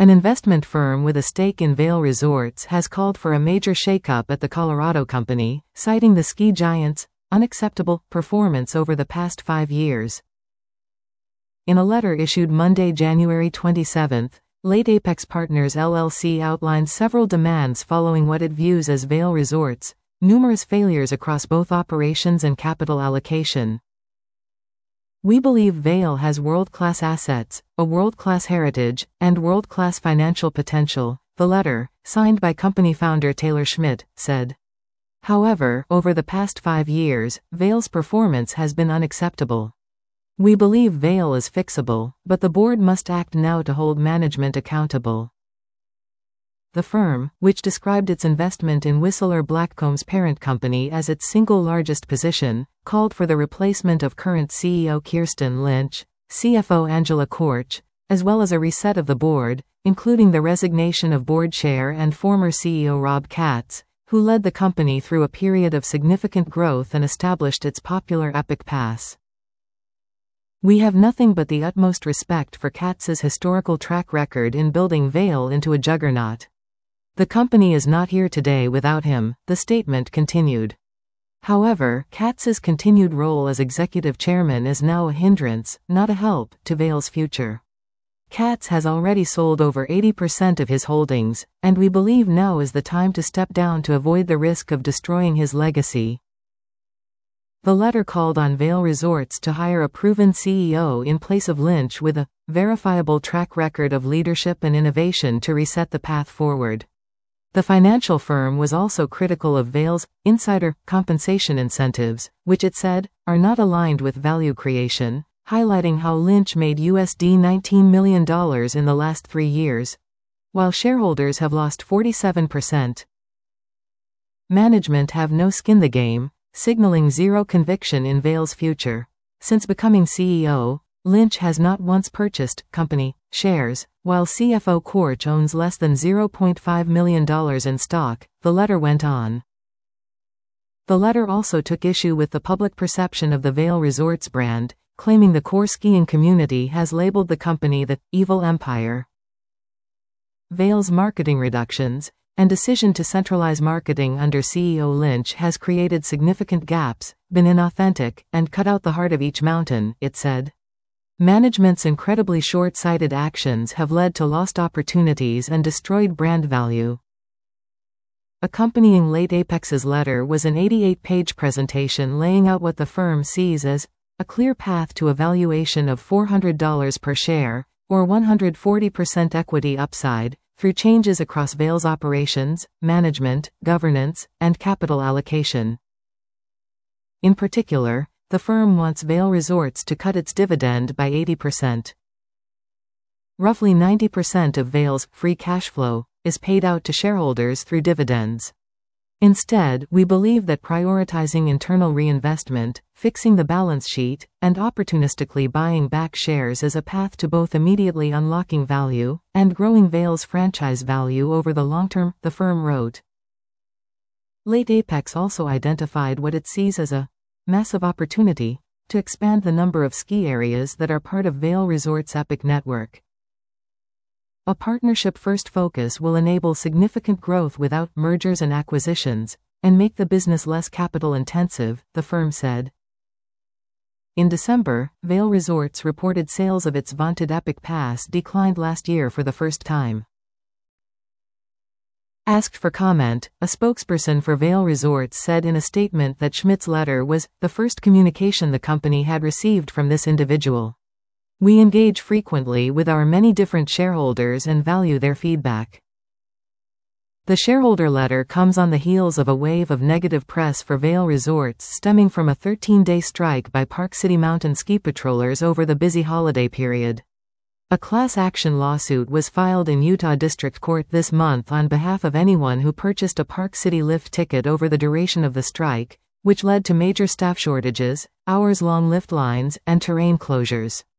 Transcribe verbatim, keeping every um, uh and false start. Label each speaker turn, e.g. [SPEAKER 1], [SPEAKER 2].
[SPEAKER 1] An investment firm with a stake in Vail Resorts has called for a major shakeup at the Colorado company, citing the ski giant's unacceptable performance over the past five years. In a letter issued Monday, January twenty-seventh, Late Apex Partners L L C outlined several demands following what it views as Vail Resorts' numerous failures across both operations and capital allocation. We believe Vail has world-class assets, a world-class heritage, and world-class financial potential, the letter, signed by company founder Taylor Schmidt, said. However, over the past five years, Vail's performance has been unacceptable. We believe Vail is fixable, but the board must act now to hold management accountable. The firm, which described its investment in Whistler Blackcomb's parent company as its single largest position, called for the replacement of current C E O Kirsten Lynch, C F O Angela Korch, as well as a reset of the board, including the resignation of board chair and former C E O Rob Katz, who led the company through a period of significant growth and established its popular Epic Pass. We have nothing but the utmost respect for Katz's historical track record in building Vail into a juggernaut. The company is not here today without him, the statement continued. However, Katz's continued role as executive chairman is now a hindrance, not a help, to Vail's future. Katz has already sold over eighty percent of his holdings, and we believe now is the time to step down to avoid the risk of destroying his legacy. The letter called on Vail Resorts to hire a proven C E O in place of Lynch with a verifiable track record of leadership and innovation to reset the path forward. The financial firm was also critical of Vail's insider compensation incentives, which it said are not aligned with value creation, highlighting how Lynch made U S D nineteen million dollars in the last three years, while shareholders have lost forty-seven percent. Management have no skin in the game, signaling zero conviction in Vail's future. Since becoming C E O, Lynch has not once purchased company shares, while C F O Korch owns less than zero point five million dollars in stock, the letter went on. The letter also took issue with the public perception of the Vail Resorts brand, claiming the core skiing community has labeled the company the evil empire. Vail's marketing reductions and decision to centralize marketing under C E O Lynch has created significant gaps, been inauthentic, and cut out the heart of each mountain, it said. Management's incredibly short-sighted actions have led to lost opportunities and destroyed brand value. Accompanying Late Apex's letter was an eighty-eight page presentation laying out what the firm sees as a clear path to a valuation of four hundred dollars per share, or one hundred forty percent equity upside, through changes across Vail's operations, management, governance, and capital allocation. In particular, the firm wants Vail Resorts to cut its dividend by eighty percent. Roughly ninety percent of Vail's free cash flow is paid out to shareholders through dividends. Instead, we believe that prioritizing internal reinvestment, fixing the balance sheet, and opportunistically buying back shares is a path to both immediately unlocking value and growing Vail's franchise value over the long term, the firm wrote. Late Apex also identified what it sees as a massive opportunity to expand the number of ski areas that are part of Vail Resorts' Epic network. A partnership-first focus will enable significant growth without mergers and acquisitions, and make the business less capital-intensive, the firm said. In December, Vail Resorts reported sales of its vaunted Epic Pass declined last year for the first time. Asked for comment, a spokesperson for Vail Resorts said in a statement that Schmidt's letter was the first communication the company had received from this individual. We engage frequently with our many different shareholders and value their feedback. The shareholder letter comes on the heels of a wave of negative press for Vail Resorts stemming from a thirteen day strike by Park City Mountain ski patrollers over the busy holiday period. A class action lawsuit was filed in Utah District Court this month on behalf of anyone who purchased a Park City lift ticket over the duration of the strike, which led to major staff shortages, hours-long lift lines, and terrain closures.